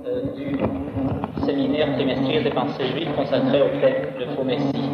du séminaire trimestriel des pensées juives consacré au thème le faux messie.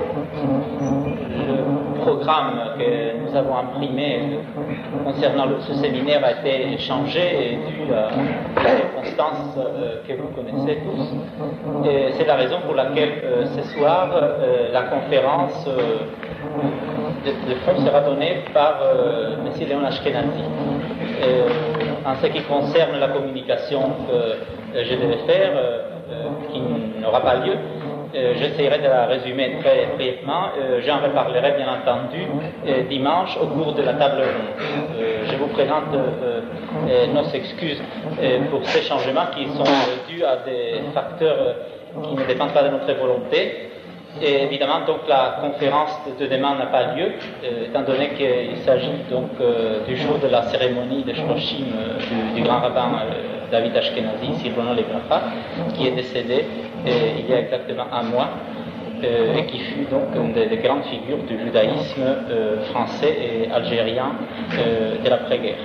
Le programme que nous avons imprimé concernant ce séminaire a été changé dû à la circonstance que vous connaissez tous. Et c'est la raison pour laquelle ce soir la conférence de fond sera donnée par M. Léon Ashkenazi. En ce qui concerne la communication que je devais faire, qui n'aura pas lieu, j'essaierai de la résumer très brièvement. J'en reparlerai bien entendu dimanche au cours de la table ronde. Je vous présente nos excuses pour ces changements qui sont dus à des facteurs qui ne dépendent pas de notre volonté. Et évidemment, donc, la conférence de demain n'a pas lieu, étant donné qu'il s'agit donc du jour de la cérémonie de Shloshim du grand rabbin David Ashkenazi, Silvano Lebracha, qui est décédé il y a exactement un mois, et qui fut donc une des grandes figures du judaïsme français et algérien de l'après-guerre.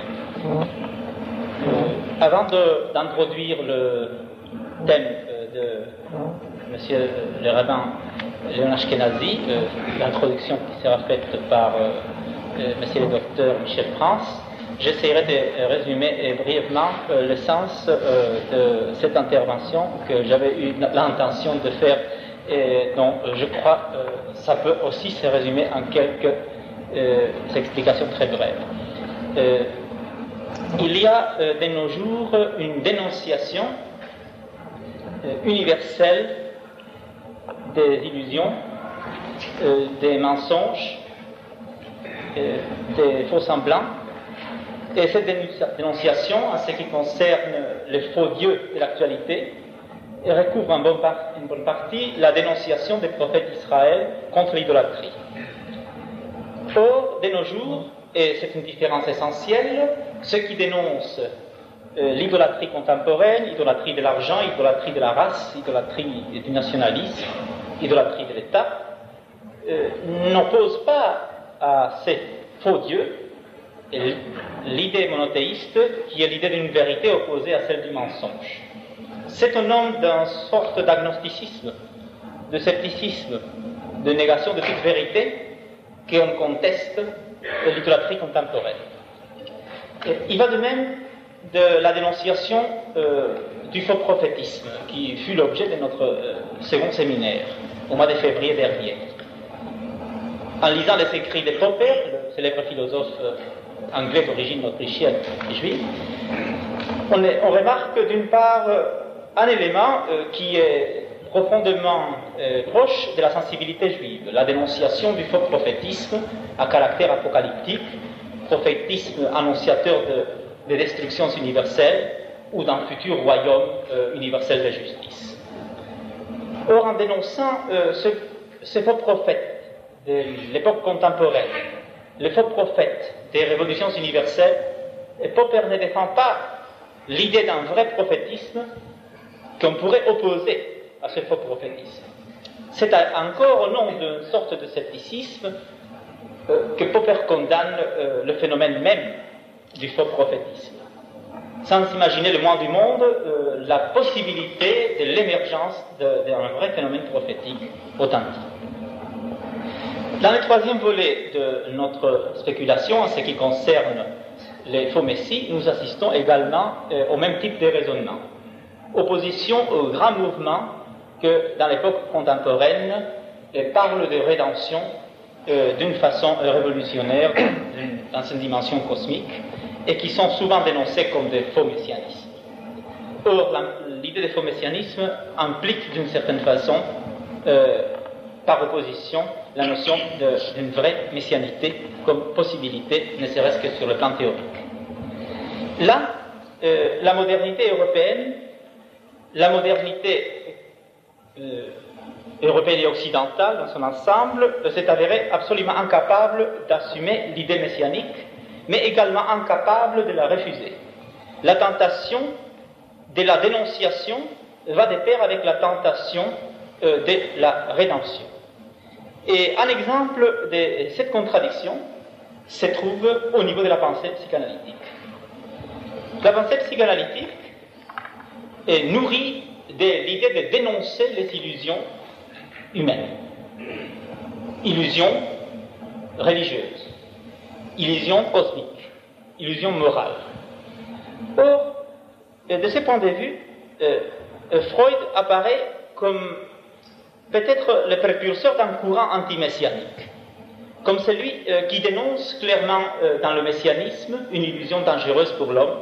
Avant d'introduire le thème de Monsieur le rabbin Léon Ashkenazi, l'introduction qui sera faite par Monsieur le docteur Michel France, j'essaierai de résumer brièvement le sens de cette intervention que j'avais eu l'intention de faire et dont je crois ça peut aussi se résumer en quelques explications très brèves. Il y a de nos jours une dénonciation universelle des illusions, des mensonges, des faux semblants. Et cette dénonciation, en ce qui concerne les faux dieux de l'actualité, recouvre en bonne partie la dénonciation des prophètes d'Israël contre l'idolâtrie. Or, de nos jours, et c'est une différence essentielle, ceux qui dénoncent l'idolâtrie contemporaine, idolâtrie de l'argent, idolâtrie de la race, idolâtrie du nationalisme, idolâtrie de l'État, n'opposent pas à ces faux dieux l'idée monothéiste qui est l'idée d'une vérité opposée à celle du mensonge. C'est au nom d'une sorte d'agnosticisme, de scepticisme, de négation de toute vérité qu'on conteste l'idolâtrie contemporaine. Il va de même de la dénonciation du faux prophétisme qui fut l'objet de notre second séminaire au mois de février dernier. En lisant les écrits de Popper, le célèbre philosophe anglais d'origine autrichienne et juive, on remarque d'une part un élément qui est profondément proche de la sensibilité juive, la dénonciation du faux prophétisme à caractère apocalyptique, prophétisme annonciateur de destructions universelles ou d'un futur royaume universel de justice. Or, en dénonçant ces faux prophètes de l'époque contemporaine, les faux prophètes des révolutions universelles, Popper ne défend pas l'idée d'un vrai prophétisme qu'on pourrait opposer à ce faux prophétisme. C'est encore au nom d'une sorte de scepticisme que Popper condamne le phénomène même du faux prophétisme, sans imaginer le moins du monde la possibilité de l'émergence d'un vrai phénomène prophétique authentique. Dans le troisième volet de notre spéculation en ce qui concerne les faux messies, nous assistons également au même type de raisonnement. Opposition au grand mouvement que, dans l'époque contemporaine, parle de rédemption d'une façon révolutionnaire, dans une dimension cosmique, et qui sont souvent dénoncés comme des faux messianismes. Or, l'idée de faux messianisme implique d'une certaine façon, par opposition, la notion d'une vraie messianité comme possibilité, ne serait-ce que sur le plan théorique. Là, la modernité européenne, la modernité européenne et occidentale dans son ensemble, s'est avérée absolument incapable d'assumer l'idée messianique, mais également incapable de la refuser. La tentation de la dénonciation va de pair avec la tentation de la rédemption. Et un exemple de cette contradiction se trouve au niveau de la pensée psychanalytique. La pensée psychanalytique est nourri de l'idée de dénoncer les illusions humaines, illusions religieuses, illusions cosmiques, illusions morales. Or, de ce point de vue, Freud apparaît comme peut-être le précurseur d'un courant anti-messianique, comme celui qui dénonce clairement dans le messianisme une illusion dangereuse pour l'homme.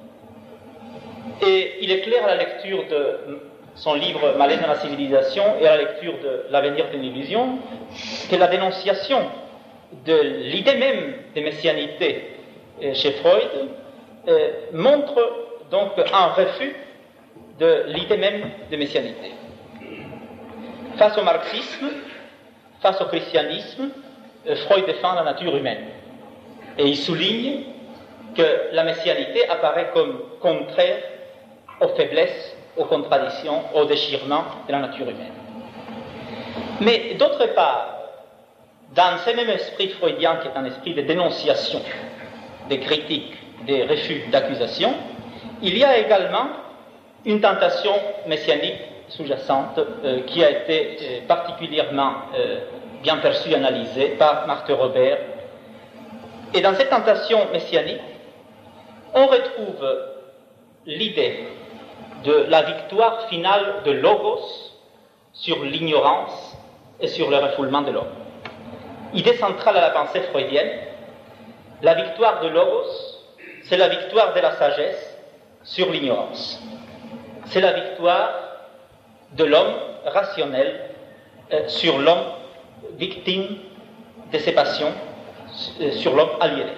Et il est clair à la lecture de son livre Malaise dans la civilisation et à la lecture de L'avenir d'une illusion que la dénonciation de l'idée même de messianité chez Freud montre donc un refus de l'idée même de messianité. Face au marxisme, face au christianisme, Freud défend la nature humaine. Et il souligne que la messianité apparaît comme contraire aux faiblesses, aux contradictions, aux déchirements de la nature humaine. Mais d'autre part, dans ce même esprit freudien qui est un esprit de dénonciation, de critique, de refus, d'accusation, il y a également une tentation messianique sous-jacente qui a été particulièrement bien perçue et analysée par Marthe Robert. Et dans cette tentation messianique, on retrouve l'idée de la victoire finale de Logos sur l'ignorance et sur le refoulement de l'homme. Idée centrale à la pensée freudienne, la victoire de Logos, c'est la victoire de la sagesse sur l'ignorance. C'est la victoire de l'homme rationnel sur l'homme victime de ses passions, sur l'homme aliéné.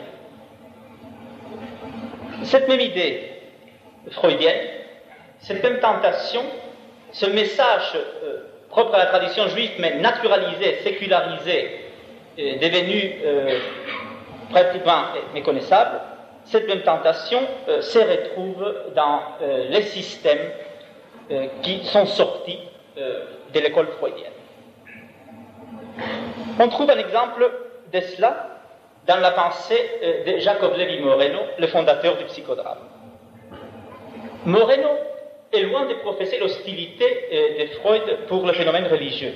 Cette même idée freudienne, cette même tentation, ce message propre à la tradition juive, mais naturalisé, sécularisé, devenu pratiquement méconnaissable, cette même tentation se retrouve dans les systèmes qui sont sortis de l'école freudienne. On trouve un exemple de cela dans la pensée de Jacob Levi Moreno, le fondateur du psychodrame. Moreno est loin de professer l'hostilité de Freud pour le phénomène religieux.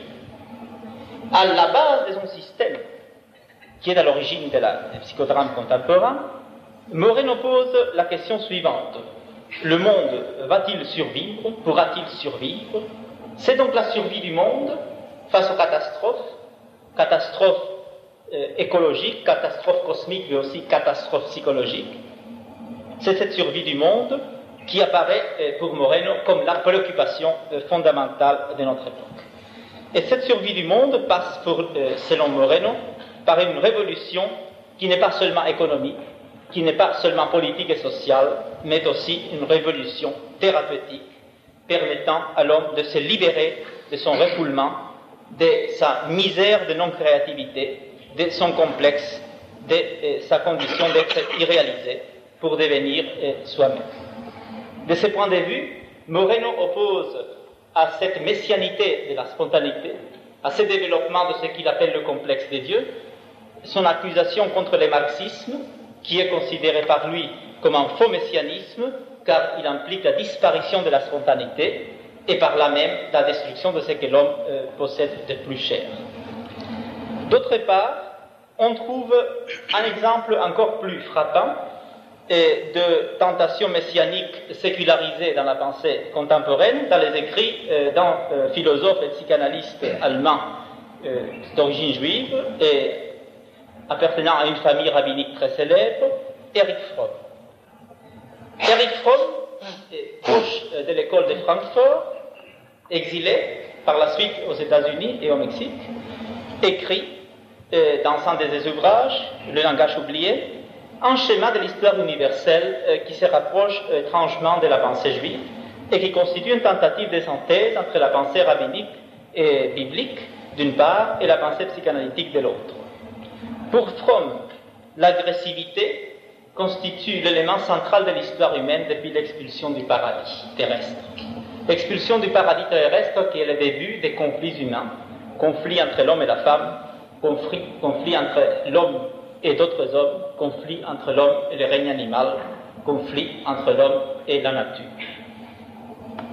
À la base de son système, qui est à l'origine du psychodrame contemporain, Moreno pose la question suivante. Le monde va-t-il survivre? Pourra-t-il survivre? C'est donc la survie du monde face aux catastrophes écologiques, catastrophes cosmiques, mais aussi catastrophes psychologiques. C'est cette survie du monde qui apparaît pour Moreno comme la préoccupation fondamentale de notre époque. Et cette survie du monde passe, selon Moreno, par une révolution qui n'est pas seulement économique, qui n'est pas seulement politique et sociale, mais aussi une révolution thérapeutique permettant à l'homme de se libérer de son refoulement, de sa misère de non-créativité, de son complexe, de sa condition d'être irréalisé pour devenir soi-même. De ce point de vue, Moreno oppose à cette messianité de la spontanéité, à ce développement de ce qu'il appelle le complexe des dieux, son accusation contre le marxisme, qui est considéré par lui comme un faux messianisme, car il implique la disparition de la spontanéité et par là même la destruction de ce que l'homme possède de plus cher. D'autre part, on trouve un exemple encore plus frappant de tentation messianique sécularisée dans la pensée contemporaine, dans les écrits d'un philosophe et psychanalyste allemand d'origine juive et appartenant à une famille rabbinique très célèbre, Erich Fromm. Erich Fromm, proche de l'école de Francfort, exilé par la suite aux États-Unis et au Mexique, écrit dans un de ses ouvrages, Le langage oublié, un schéma de l'histoire universelle qui se rapproche étrangement de la pensée juive et qui constitue une tentative de synthèse entre la pensée rabbinique et biblique d'une part et la pensée psychanalytique de l'autre. Pour Fromm, l'agressivité constitue l'élément central de l'histoire humaine depuis l'expulsion du paradis terrestre. L'expulsion du paradis terrestre qui est le début des conflits humains, conflits entre l'homme et la femme, conflits entre l'homme et d'autres hommes, conflits entre l'homme et le règne animal, conflits entre l'homme et la nature.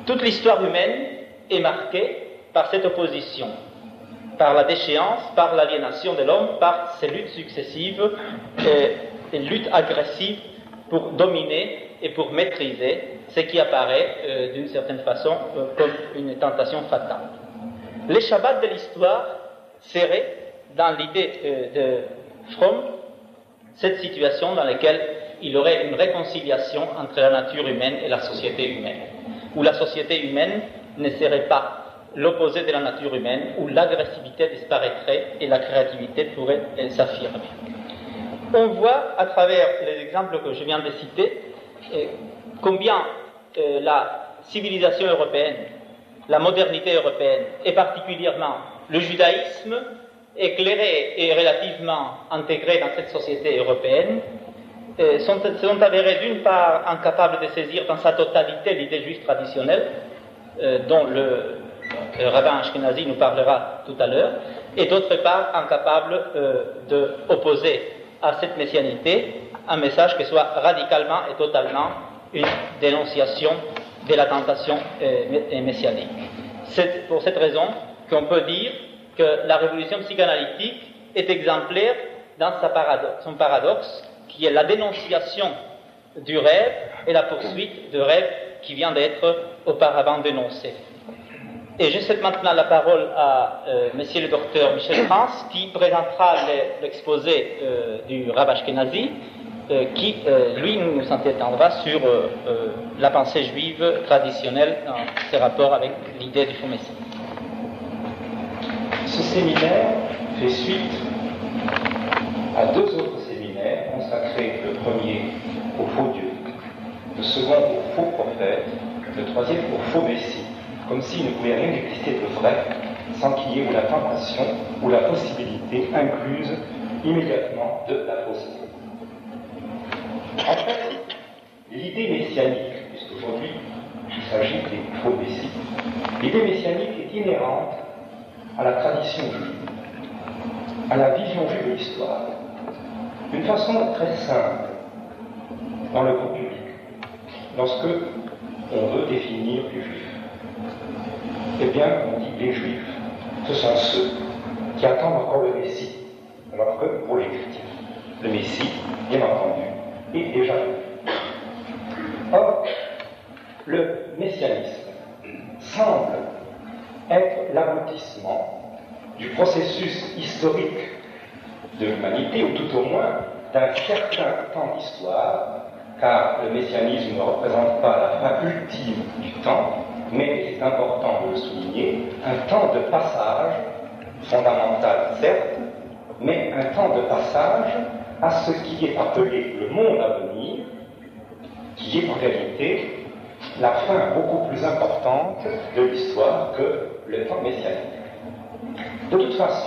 Toute l'histoire humaine est marquée par cette opposition, par la déchéance, par l'aliénation de l'homme, par ces luttes successives et luttes agressives pour dominer et pour maîtriser ce qui apparaît d'une certaine façon comme une tentation fatale. Les Shabbats de l'histoire seraient, dans l'idée de Fromm, cette situation dans laquelle il y aurait une réconciliation entre la nature humaine et la société humaine, où la société humaine ne serait pas l'opposé de la nature humaine, où l'agressivité disparaîtrait et la créativité pourrait s'affirmer. On voit à travers les exemples que je viens de citer combien la civilisation européenne, la modernité européenne, et particulièrement le judaïsme, éclairé et relativement intégré dans cette société européenne, sont avérés d'une part incapables de saisir dans sa totalité l'idée juive traditionnelle, dont le rabbin Ashkenazi nous parlera tout à l'heure, et d'autre part incapables d'opposer à cette messianité un message qui soit radicalement et totalement une dénonciation de la tentation messianique. C'est pour cette raison qu'on peut dire que la révolution psychanalytique est exemplaire dans son paradoxe, qui est la dénonciation du rêve et la poursuite du rêve qui vient d'être auparavant dénoncé. Et je cède maintenant la parole à monsieur le docteur Michel France, qui présentera l'exposé du Rav Ashkenazi, qui, lui, nous s'entendra sur la pensée juive traditionnelle dans ses rapports avec l'idée du faux Messie. Ce séminaire fait suite à deux autres séminaires consacrés, le premier au faux Dieu, le second au faux prophète, le troisième au faux Messie, comme s'il ne pouvait rien exister de vrai sans qu'il y ait ou la tentation ou la possibilité incluse immédiatement de la fausseté. En fait, l'idée messianique, puisqu'aujourd'hui il s'agit des faux Messies, l'idée messianique est inhérente à la tradition juive, à la vision juive de l'histoire, d'une façon très simple dans le grand public, lorsque on veut définir les juifs. Eh bien, on dit les juifs, ce sont ceux qui attendent encore le Messie, alors que pour les chrétiens, le Messie, bien entendu, est déjà venu. Or, le messianisme semble être l'aboutissement du processus historique de l'humanité, ou tout au moins d'un certain temps d'histoire, car le messianisme ne représente pas la fin ultime du temps, mais c'est important de le souligner, un temps de passage, fondamental certes, mais un temps de passage à ce qui est appelé le monde à venir, qui est en réalité la fin beaucoup plus importante de l'histoire que le temps messianique. De toute façon,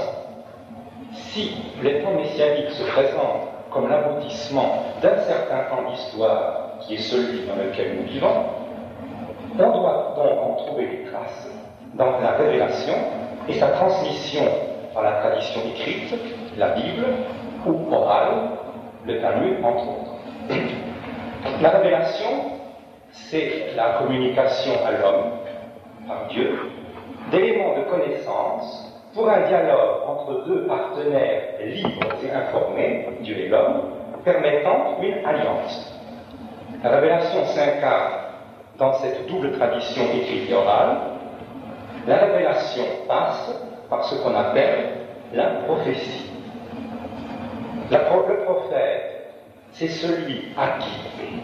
si le temps messianique se présente comme l'aboutissement d'un certain temps d'histoire, qui est celui dans lequel nous vivons, on doit donc en trouver des traces dans la révélation et sa transmission par la tradition écrite, la Bible, ou orale, le Talmud, entre autres. La révélation, c'est la communication à l'homme, par Dieu, d'éléments de connaissance pour un dialogue entre deux partenaires libres et informés, Dieu et l'homme, permettant une alliance. La révélation s'incarne dans cette double tradition écrite et orale. La révélation passe par ce qu'on appelle la prophétie. Le prophète, c'est celui à qui,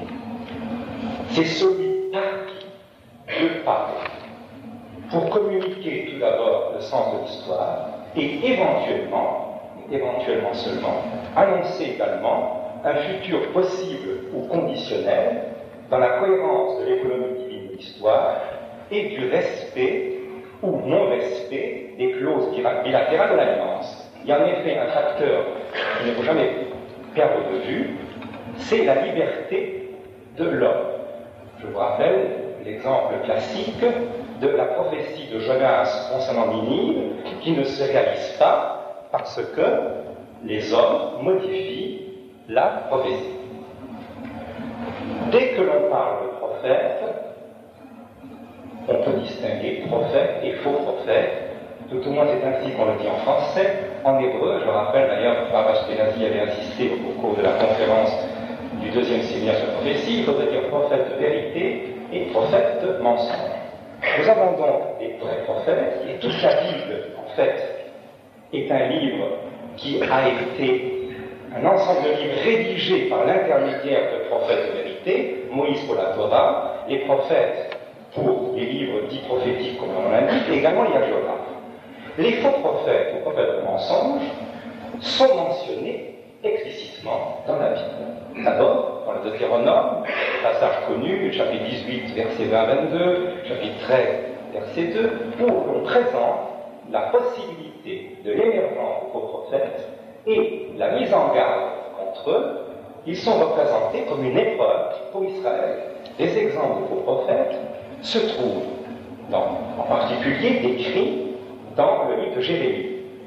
c'est celui par qui Dieu parle, pour communiquer tout d'abord le sens de l'histoire et éventuellement seulement, annoncer également un futur possible ou conditionnel dans la cohérence de l'économie divine de l'histoire et du respect ou non-respect des clauses bilatérales de l'alliance. Il y a en effet un facteur qu'il ne faut jamais perdre de vue, c'est la liberté de l'homme. Je vous rappelle l'exemple classique de la prophétie de Jonas concernant Ninive, qui ne se réalise pas parce que les hommes modifient la prophétie. Dès que l'on parle de prophète, on peut distinguer prophète et faux prophète. Tout au moins c'est ainsi qu'on le dit en français. En hébreu, je me rappelle d'ailleurs que Rav Ashkenazi avait insisté au cours de la conférence du deuxième séminaire sur la prophétie, il faudrait dire prophète de vérité et prophète de mensonge. Nous avons donc des vrais prophètes, et toute la Bible, en fait, est un livre qui a été un ensemble de livres rédigés par l'intermédiaire de prophètes de vérité, Moïse pour la Torah, les prophètes pour les livres dits prophétiques, comme on l'indique, et également les hagiographes. Les faux prophètes ou prophètes de mensonges sont mentionnés explicitement dans la Bible. D'abord, dans le Deutéronome, passage connu, chapitre 18, versets 20 à 22, chapitre 13, verset 2, où on présente la possibilité de l'émergence des faux prophètes et la mise en garde contre eux. Ils sont représentés comme une épreuve pour Israël. Des exemples de faux prophètes se trouvent, en particulier, décrits dans le livre de Jérémie.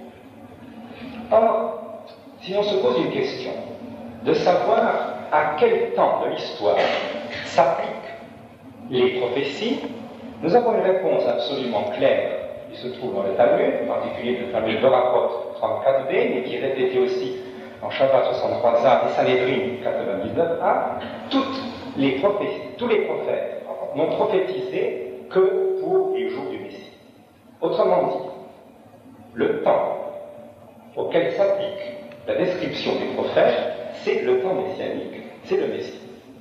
Or, si on se pose une question, de savoir à quel temps de l'histoire s'appliquent les prophéties, nous avons une réponse absolument claire qui se trouve dans le Talmud, en particulier le Talmud de Rapot 34b, mais qui est répété aussi en Shabbat 63a et Sanhedrin 99a. Tous les prophètes n'ont prophétisé que pour les jours du Messie. Autrement dit, le temps auquel s'applique la description des prophètes, c'est le temps messianique, c'est le Messie.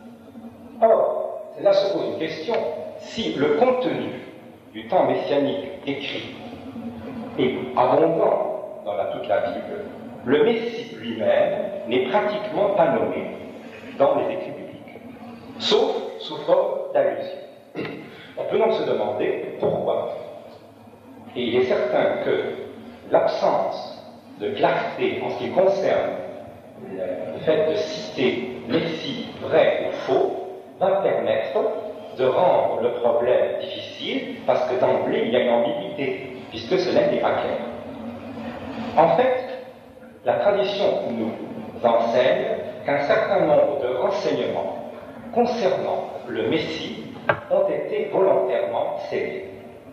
Or, là se pose une question, si le contenu du temps messianique écrit est abondant dans toute la Bible, le Messie lui-même n'est pratiquement pas nommé dans les écrits bibliques, sauf sous forme d'allusion. On peut donc se demander pourquoi. Et il est certain que l'absence de clarté en ce qui concerne le fait de citer Messie vrai ou faux va permettre de rendre le problème difficile, parce que d'emblée il y a une ambiguïté, puisque cela n'est pas clair. En fait, la tradition nous enseigne qu'un certain nombre de renseignements concernant le Messie ont été volontairement scellés.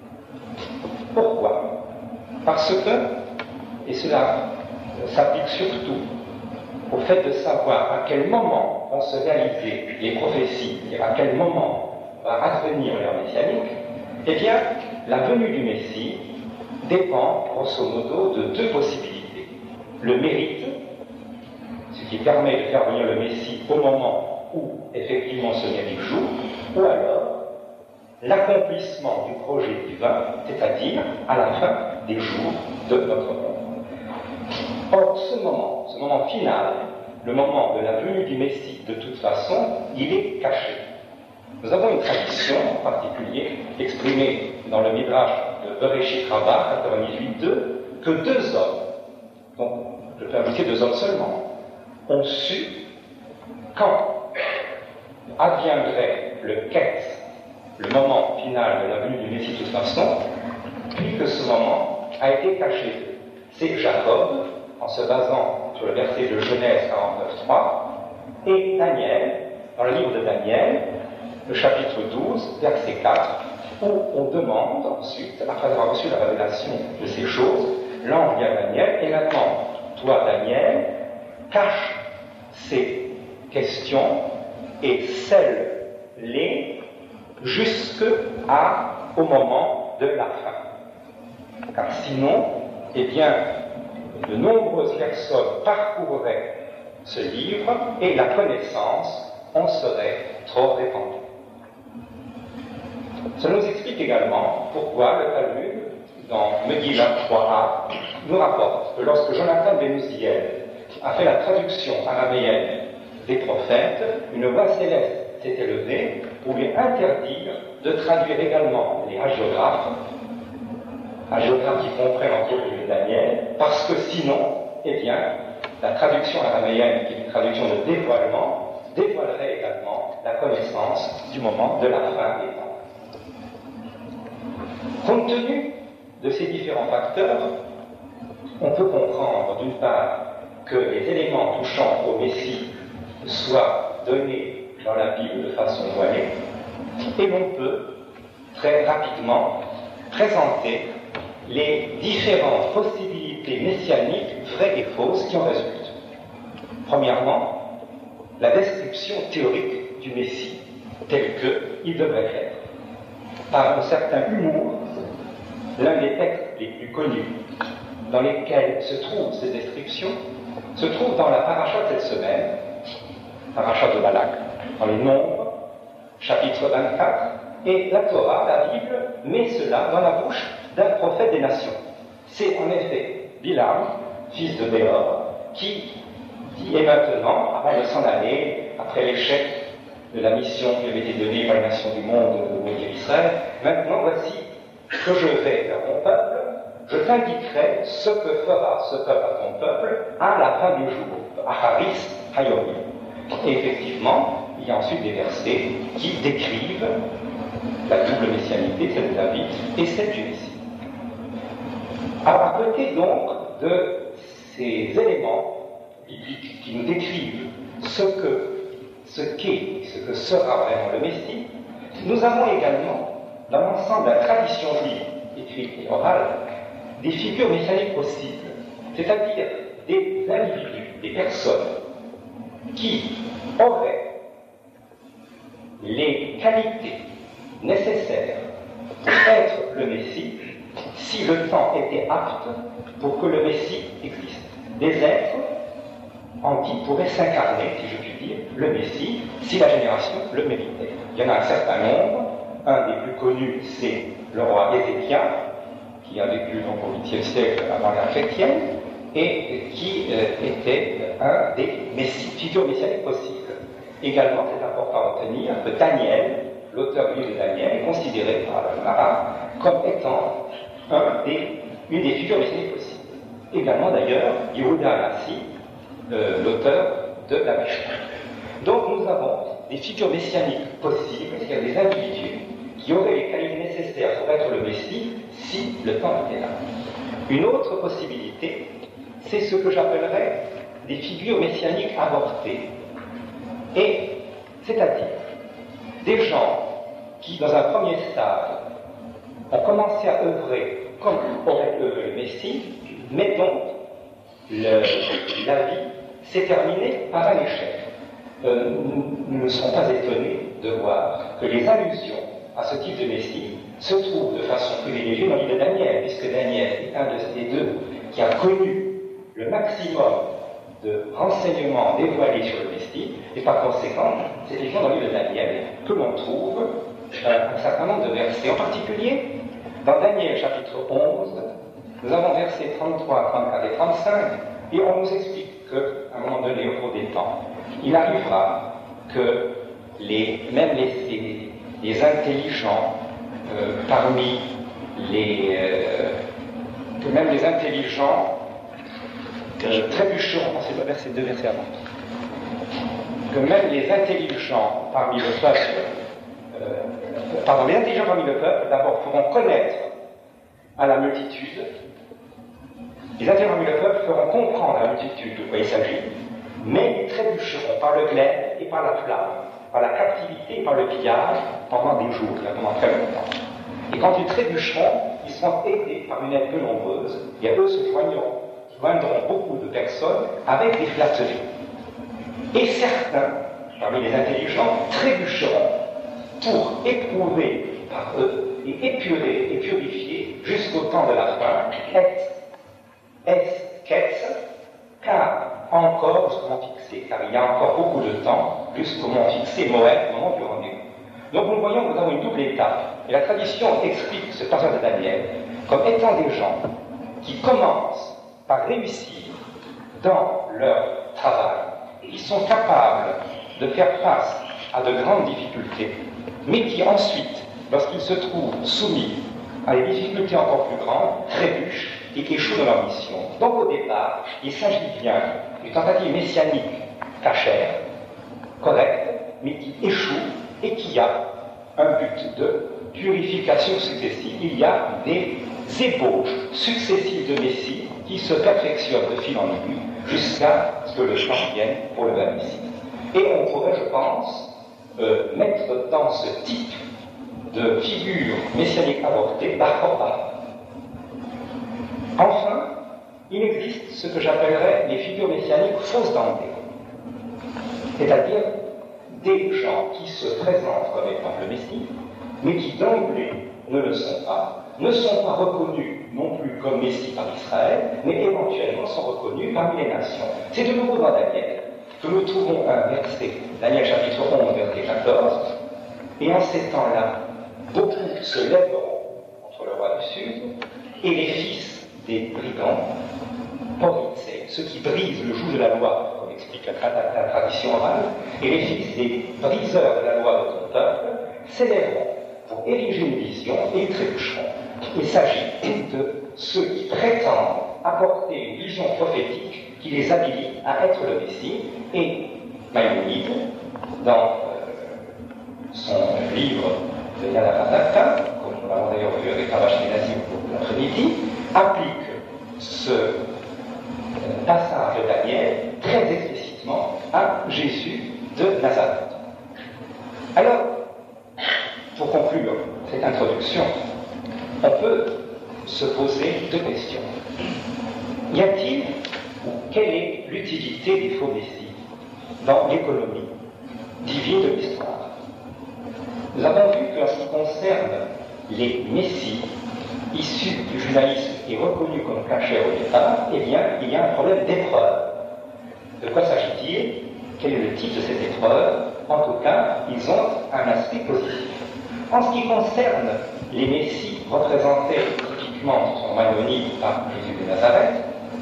Pourquoi? Parce que, et cela s'applique surtout au fait de savoir à quel moment vont se réaliser les prophéties et à quel moment va advenir l'heure messianique, eh bien, la venue du Messie dépend, grosso modo, de deux possibilités. Le mérite, ce qui permet de faire venir le Messie au moment où, effectivement, ce mérite joue, ou alors l'accomplissement du projet divin, c'est-à-dire à la fin des jours de notre monde. Or, ce moment final, le moment de la venue du Messie, de toute façon, il est caché. Nous avons une tradition, en particulier, exprimée dans le Midrash de Bereshit Rabbah, 98.2, que deux hommes, donc je peux indiquer deux hommes seulement, ont su quand adviendrait le Ketz, le moment final de la venue du Messie de toute façon, puis que ce moment a été caché. C'est Jacob, en se basant sur le verset de Genèse 49.3, et Daniel, dans le livre de Daniel, le chapitre 12, verset 4, où on demande ensuite, après avoir reçu la révélation de ces choses, l'ange dit à Daniel, et maintenant, toi Daniel, cache ces questions et scelle-les jusqu'au moment de la fin. Car sinon, eh bien, de nombreuses personnes parcourraient ce livre et la connaissance en serait trop répandue. Ça nous explique également pourquoi le Talmud, dans Megillah 3a, nous rapporte que lorsque Jonathan ben Uzziel a fait la traduction araméenne des prophètes, une voix céleste s'est élevée pour lui interdire de traduire également les hagiographes qui comprennent entre autres le Daniel, parce que sinon, eh bien, la traduction araméenne, qui est une traduction de dévoilement, dévoilerait également la connaissance du moment de la fin des temps. Compte tenu de ces différents facteurs, on peut comprendre d'une part que les éléments touchant au Messie soient donnés dans la Bible de façon voilée, et l'on peut très rapidement présenter les différentes possibilités messianiques vraies et fausses qui en résultent. Premièrement, la description théorique du Messie tel qu'il devrait être. Par un certain humour, l'un des textes les plus connus dans lesquels se trouvent ces descriptions se trouve dans la paracha de cette semaine, paracha de Balak, dans les Nombres, chapitre 24, et la Torah, la Bible, met cela dans la bouche d'un prophète des nations. C'est en effet Bilam, fils de Béor, qui dit, et maintenant, avant de s'en aller, après l'échec de la mission qui avait été donnée par les nations du monde au milieu d'Israël, maintenant voici que je vais vers mon peuple, je t'indiquerai ce que fera ce peuple à ton peuple à la fin du jour, Acharis Hayomi. Et effectivement, il y a ensuite des versets qui décrivent la double messianité, celle de David et celle du Messie. Alors, à côté donc de ces éléments bibliques qui nous décrivent ce qu'est et ce que sera vraiment le Messie, nous avons également, dans l'ensemble de la tradition juive écrite et orale, des figures messianiques possibles, c'est-à-dire des individus, des personnes qui auraient les qualités nécessaires pour être le Messie si le temps était apte pour que le Messie existe. Des êtres en qui pourrait s'incarner, si je puis dire, le Messie, si la génération le méritait. Il y en a un certain nombre. Un des plus connus, c'est le roi Ézéchias, qui a vécu donc au 8e siècle avant l'ère chrétienne, et qui était un des figures messianiques possibles. Également, c'est important à retenir que Daniel, l'auteur du livre de Daniel, est considéré par le Marat comme étant une des figures messianiques possibles. Également, d'ailleurs, Yehuda Hanassi, l'auteur de la Mishnah. Donc, nous avons des figures messianiques possibles, c'est-à-dire des individus qui auraient les qualités nécessaires pour être le Messie si le temps était là. Une autre possibilité, c'est ce que j'appellerais des figures messianiques avortées. Et, c'est-à-dire, des gens qui, dans un premier stade, ont commencé à œuvrer comme aurait œuvré le Messie, mais dont la vie s'est terminée par un échec. Nous ne serons pas étonnés de voir que les allusions à ce type de Messie se trouvent de façon privilégiée dans le livre de Daniel, puisque Daniel est un des deux qui a connu le maximum de renseignements dévoilés sur le Messie, et par conséquent, c'est évidemment dans le livre de Daniel que l'on trouve un certain nombre de versets. En particulier, dans Daniel chapitre 11, nous avons versets 33, 34 et 35, et on nous explique qu'à un moment donné, au cours des temps, il arrivera que même les intelligents parmi que même les intelligents trébucheront, c'est deux versets avant, que même les intelligents parmi le peuple, les intelligents parmi le peuple, d'abord feront connaître à la multitude, les intelligents parmi le peuple feront comprendre à la multitude de quoi il s'agit, mais ils trébucheront par le glaive et par la flamme, par la captivité et par le pillage pendant des jours, pendant très longtemps. Et quand ils trébucheront, ils seront aidés par une aide peu nombreuse, et eux se joindront beaucoup de personnes avec des flatteries. Et certains, parmi les intelligents, trébucheront pour éprouver par eux et épurer et purifier jusqu'au temps de la fin, car encore jusqu'au moment fixé, car il y a encore beaucoup de temps jusqu'au moment fixé, Moed, au moment du rendez-vous. Donc nous voyons que nous avons une double étape, et la tradition explique ce passage de Daniel comme étant des gens qui commencent par réussir dans leur travail. Ils sont capables de faire face à de grandes difficultés, mais qui ensuite, lorsqu'ils se trouvent soumis à des difficultés encore plus grandes, trébuchent et qui échouent dans leur mission. Donc au départ, il s'agit bien d'une tentative messianique cachère, correcte, mais qui échoue et qui a un but de purification successive. Il y a des ébauches successives de Messie qui se perfectionnent de fil en aiguille jusqu'à ce que le temps vienne pour le vrai Messie. Et on pourrait, je pense, mettre dans ce type de figures messianiques avortées d'Arcopa. Enfin, il existe ce que j'appellerais les figures messianiques fausses d'emblée, c'est-à-dire des gens qui se présentent comme étant le Messie, mais qui d'emblée ne le sont pas reconnus non plus comme Messie par Israël, mais éventuellement sont reconnus parmi les nations. C'est de nouveau dans Daniel que nous trouvons un verset, Daniel chapitre 11, verset 14, et en ces temps-là, beaucoup se lèveront contre le roi du Sud, et les fils des brigands, poricés, ceux qui brisent le joug de la loi, comme explique la tradition orale, et les fils des briseurs de la loi de ton peuple, s'élèveront pour ériger une vision et ils trébucheront. Il s'agit de ceux qui prétendent apporter une vision prophétique qui les habilite à être le Messie, et Maïmonide, dans son livre de Yadavadaka, comme nous l'avons d'ailleurs vu avec Ravash Kenazi au cours de l'après-midi, applique ce passage de Daniel très explicitement à Jésus de Nazareth. Alors, pour conclure cette introduction, on peut se poser deux questions. Y a-t-il ou quelle est l'utilité des faux messies dans l'économie divine de l'histoire? Nous avons vu qu'en ce qui concerne les messies issus du judaïsme et reconnus comme cachers au départ, eh bien, il y a un problème d'épreuve. De quoi s'agit-il? Quel est le type de cette épreuve? En tout cas, ils ont un aspect positif. En ce qui concerne les messies représentés typiquement sur Maïmonide par Jésus de Nazareth,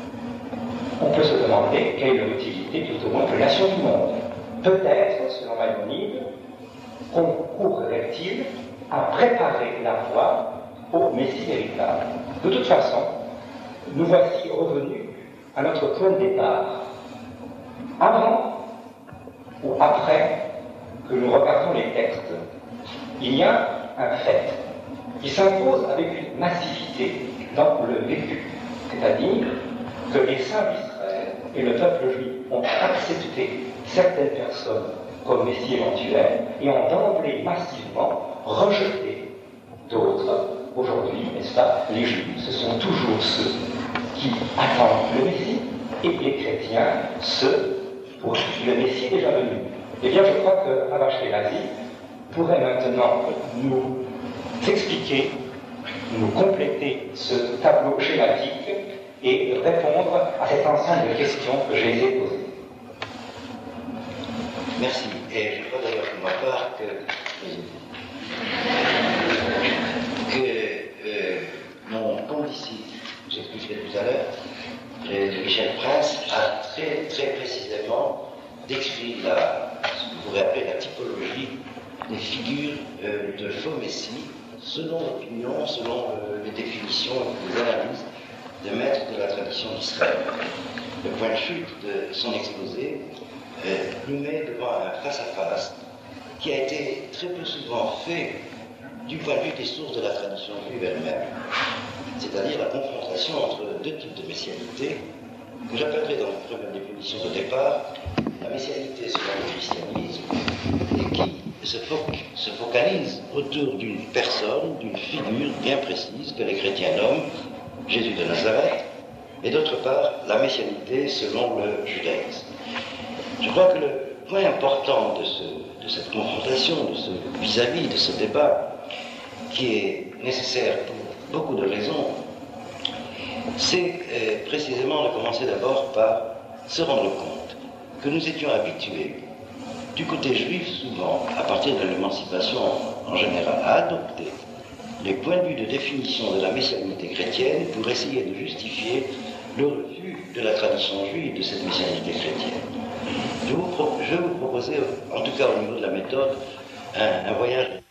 on peut se demander quelle est l'utilité tout au moins de la nation du monde. Peut-être, selon Maïmonide, concourrait-il à préparer la voie au Messie véritable. De toute façon, nous voici revenus à notre point de départ. Avant ou après que nous regardons les textes, il y a un fait qui s'impose avec une massivité dans le vécu, c'est-à-dire que les saints d'Israël et le peuple juif ont accepté certaines personnes comme Messie éventuel et ont d'emblée massivement rejeté d'autres. Aujourd'hui, n'est-ce pas, les Juifs, ce sont toujours ceux qui attendent le Messie, et les chrétiens, ceux pour qui le Messie est déjà venu. Eh bien, je crois que Ravash Kenazi pourrait maintenant nous expliquer, nous compléter ce tableau schématique et répondre à cet ensemble de questions que j'ai posées. Merci. Et je crois d'ailleurs pour ma part que mon condisciple, j'expliquerai tout à l'heure, Michel Prince, a très très précisément décrit ce qu'on pourrait appeler la typologie des figures de faux messie, selon l'opinion, selon les définitions et les analyses de maîtres de la tradition d'Israël. Le point de chute de son exposé nous met devant un face-à-face qui a été très peu souvent fait du point de vue des sources de la tradition juive elle-même, c'est-à-dire la confrontation entre deux types de messianité, que j'appellerai dans la première définition de départ la messianité selon le christianisme, et qui se focalise autour d'une personne, d'une figure bien précise que les chrétiens nomment Jésus de Nazareth, et d'autre part la messianité selon le judaïsme. Je crois que le point important de cette confrontation, de ce vis-à-vis, de ce débat, qui est nécessaire pour beaucoup de raisons, c'est précisément de commencer d'abord par se rendre compte que nous étions habitués, du côté juif souvent, à partir de l'émancipation en général, à adopter les points de vue de définition de la messianité chrétienne pour essayer de justifier le refus de la tradition juive de cette messianité chrétienne. Je vais vous proposer, en tout cas au niveau de la méthode, un voyage